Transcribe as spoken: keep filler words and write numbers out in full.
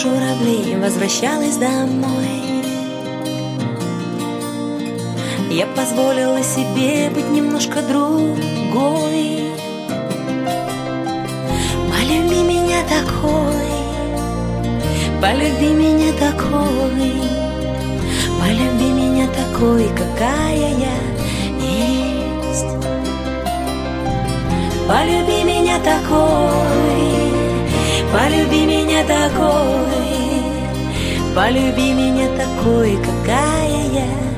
журавлей возвращалась домой, я позволила себе быть немножко другой. Полюби меня такой, полюби меня такой, полюби меня такой, какая я есть. Полюби меня такой, полюби меня такой, полюби меня такой, какая я